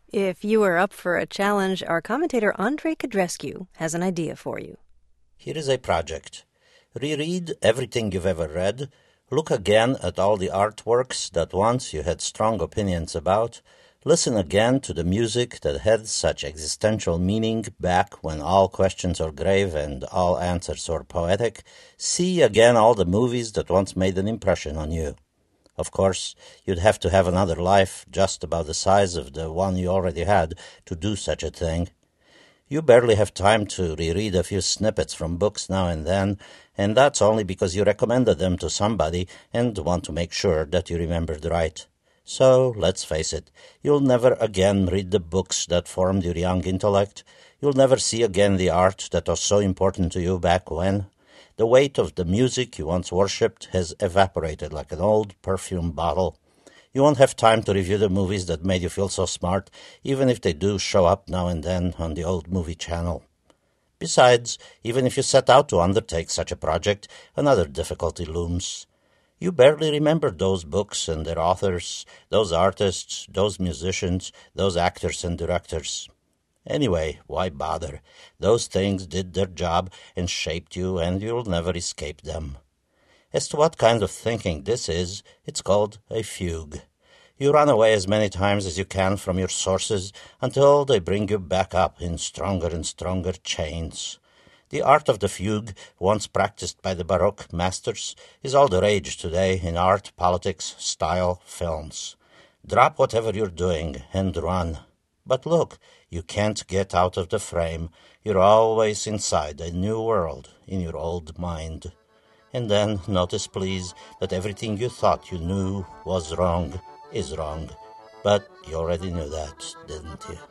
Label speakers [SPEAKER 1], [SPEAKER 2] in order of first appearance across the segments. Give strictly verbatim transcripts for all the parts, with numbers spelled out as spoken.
[SPEAKER 1] If you are up for a challenge, our commentator Andrei Codrescu has an idea for you.
[SPEAKER 2] Here is a project. Reread everything you've ever read. Look again at all the artworks that once you had strong opinions about. Listen again to the music that had such existential meaning back when all questions were grave and all answers were poetic. See again all the movies that once made an impression on you. Of course, you'd have to have another life just about the size of the one you already had to do such a thing. You barely have time to reread a few snippets from books now and then, and that's only because you recommended them to somebody and want to make sure that you remembered right. So, let's face it, you'll never again read the books that formed your young intellect. You'll never see again the art that was so important to you back when. The weight of the music you once worshipped has evaporated like an old perfume bottle. You won't have time to review the movies that made you feel so smart, even if they do show up now and then on the old movie channel. Besides, even if you set out to undertake such a project, another difficulty looms. You barely remember those books and their authors, those artists, those musicians, those actors and directors. Anyway, why bother? Those things did their job and shaped you, and you'll never escape them. As to what kind of thinking this is, it's called a fugue. You run away as many times as you can from your sources until they bring you back up in stronger and stronger chains. The art of the fugue, once practiced by the Baroque masters, is all the rage today in art, politics, style, films. Drop whatever you're doing and run. But look, you can't get out of the frame. You're always inside a new world in your old mind. And then notice, please, that everything you thought you knew was wrong is wrong. But you already knew that, didn't you?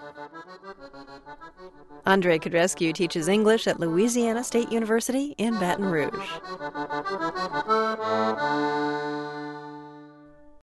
[SPEAKER 1] Andrei Codrescu teaches English at Louisiana State University in Baton Rouge.